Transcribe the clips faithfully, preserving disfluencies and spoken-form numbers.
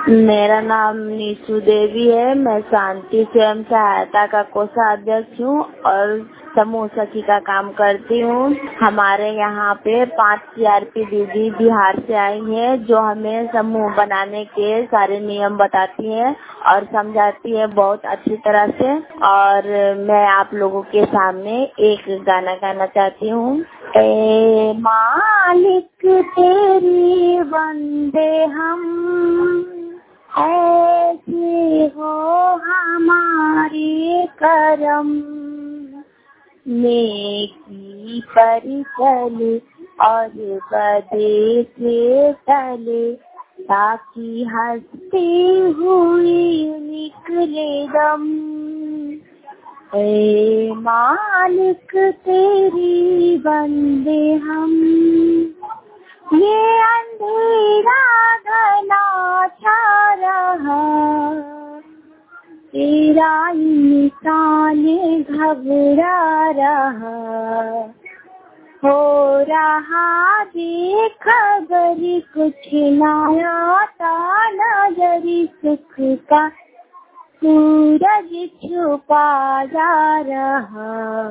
मेरा नाम नीतू देवी है। मैं शांति स्वयं सहायता का कोषाध्यक्ष हूँ और समूह सखी का काम करती हूँ। हमारे यहाँ पे पांच सीआरपी दीदी बिहार से आई हैं, जो हमें समूह बनाने के सारे नियम बताती हैं और समझाती है बहुत अच्छी तरह से। और मैं आप लोगों के सामने एक गाना गाना चाहती हूँ। ए मालिक तेरी बंदे हम, ऐसे हो हमारे करम, नेकी पर चले और बदे से चले, ताकि हंसते हुए निकले दम। ए मालिक तेरी बंदे हम, ये अंधेरा घना छा रहा, तेरा इंसान घबरा रहा, हो रहा बेखबर कुछ नया आता नजर सुख का सूरज छुपा जा रहा,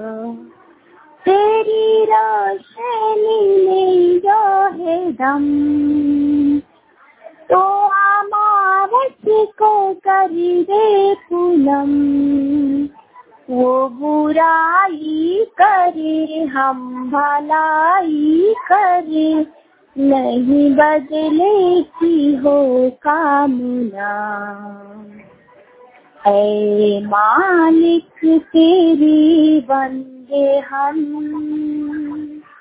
तेरी रोशनी में जो है दम, तो अमावस को कर दे पूनम, वो बुराई करे हम भलाई करे, नहीं बदले की हो कामना। ऐ मालिक तेरी बंदे हम।